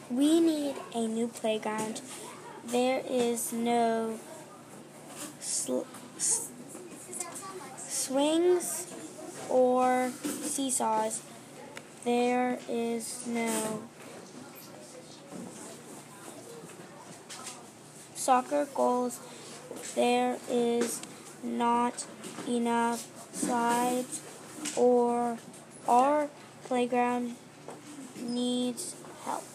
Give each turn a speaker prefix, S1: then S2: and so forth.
S1: We need a new playground. There is no swings or seesaws. There is no soccer goals. There is not enough slides, or our playground needs help.